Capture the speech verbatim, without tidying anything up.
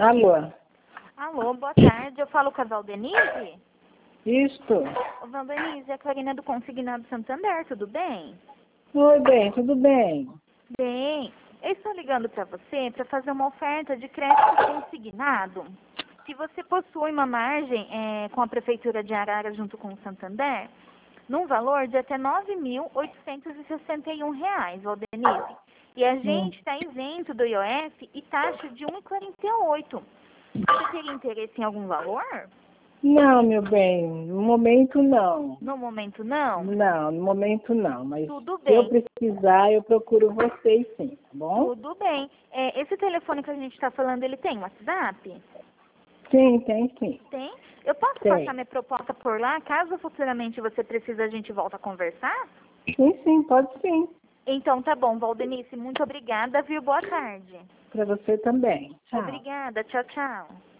Alô? Alô, boa tarde. Eu falo com a Valdenise? Isto. Ô, Valdenise, é a Clarina do Consignado Santander, tudo bem? Oi, bem, tudo bem? Bem, eu estou ligando para você para fazer uma oferta de crédito consignado. Se você possui uma margem é, com a Prefeitura de Arara junto com o Santander, num valor de até nove mil oitocentos e sessenta e um reais, Valdenise. E a gente está isento do I O F e taxa de um vírgula quarenta e oito. Você teria interesse em algum valor? Não, meu bem, no momento não. No momento, não? Não, no momento não, mas Tudo se eu bem. precisar, eu procuro vocês sim, tá bom? Tudo bem. É, esse telefone que a gente está falando, ele tem WhatsApp? Sim, tem sim. Tem? Eu posso Tem. passar minha proposta por lá, caso futuramente você precise, a gente volta a conversar? Sim, sim, pode sim. Então tá bom, Valdenice, muito obrigada, viu? Boa tarde. Para você também. Tchau. Obrigada, tchau, tchau.